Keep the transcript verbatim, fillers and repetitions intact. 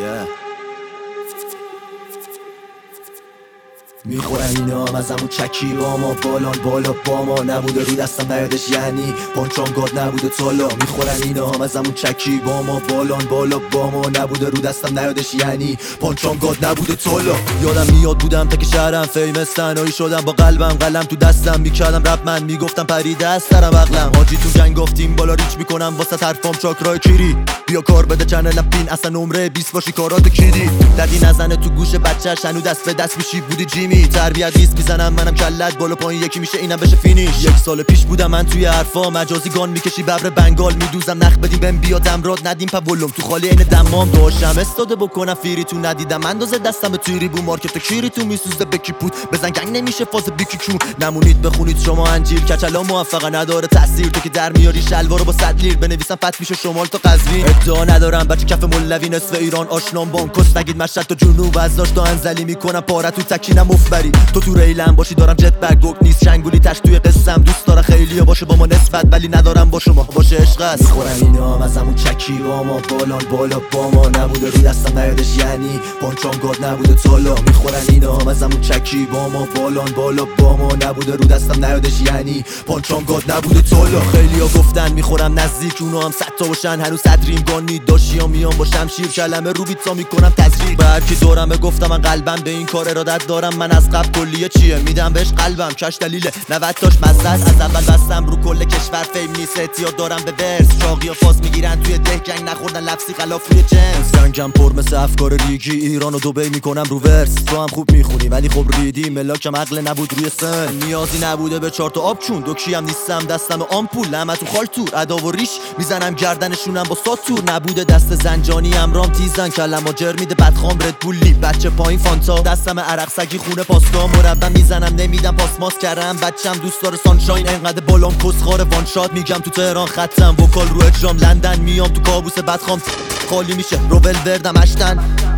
میخورن اینا هم از همون چکی با ما بالان بالا با ما نبوده رو دستم نیادش یعنی پانچام گاد نبوده تالا. میخورن اینا هم از همون چکی با ما بالان بالا با ما نبوده رو دستم نیادش یعنی پانچام گاد نبوده تالا. یادم میاد بودم تا که شهرم فیمس تنهایی شدم با قلبم قلم تو دستم میکردم رپ من میگفتم پریده از سرم عقلم حاجی تو جنگ گفتیم بالا ریچ میکنم واسه حرفام چاکرای کیری بیا کار بده چنلم پین اصلا نمره بیست باشی کارات کیدی دردی نزنه تو گوش بچه‌ش هنو دست به دست میشی بودی جیمی تربیت نیست میزنم منم کلت بالا پایین یکی میشه اینم بشه فینیش. یک سال پیش بودم من توی حرفا مجازی گان میکشی ببر بنگال میدوزم نخ بدیم بهم بیاد امراد ندیم پولم تو خالی عین دمام داشتم استاده بکنم فیری تو ندیدم اندازه دستم به توری بو مارکت کیری تو میسوزه بکی پود بزن گنگ نمیشه فاز بیکی کیو نمونید بخونید شما انجیل کچلا موفقه نداره تاثیر تو که در میاری شلوارو با صد لیر بنویسم فت میشه شمال تا قزوین ادعا ندارم بچه کف مولوی نصف ایران آشنام بانکوس نگید مشهد تا جنوب از داشت تا انزلی میکنم پاره تو تکینم مفبری تو تو ریلم باشی دارم جت بگ گوک نیست شنگولی تش توی قصم دوست دارم خیلی باشه با ما نسبت ولی ندارم با شما باشه عشق است. میخورن اینا هم از همون چکی با ما بالان بالا با ما نبوده رو دستم نیادش یعنی پانچام گاد نبوده تالا. میخورن اینا هم از همون چکی با ما بالان بالا با ما نبوده رو دستم نیادش یعنی پانچام گاد نبوده تالا. خیلیا گفتن میخورم نزدیک اونو هم صد تا باشن هنوز صدریم گانی داشیام میام با شمشیر کلمه رو بیتا میکنم تزریق به هر کی دورمه گفتم من قلبم به این کار ارادت دارم من از قبل کلیه چیه میدم بهش قلبم کش دلیله نود تاش مزه از اول بستم رو کل کشور فیم نیست احتیاط دارم به ورس شاقی و فاس میگیرن توی ده جنگ نخوردن لفظی خلاف روی جنس زنگم پر مثل افکار ریگی ایران و دبی میکنم رو ورس تو هم خوب میخونی ولی خب ریدی ملاکم عقل نبود روی سن نیازی نبوده به چهار تا آب چون دکشی هم نیستم دستم آمپول لمه تو خالتور ادا و ریش میزنم گردنشونم با ساتور نبوده دست زنجانی امرام تیزن کلمو جر میده بدخام ردبولی بچه پایین فانتا دستم عرق سگی خونه پاستا مربم میزنم نمیدم پاسماس کردم بچم دوست داره سانشاین انقدر بالام کسخاره وان شات میگم تو تهران ختم وکال رو اجرام لندن میام تو کابوس بدخام خالی میشه روبل وردم اشتن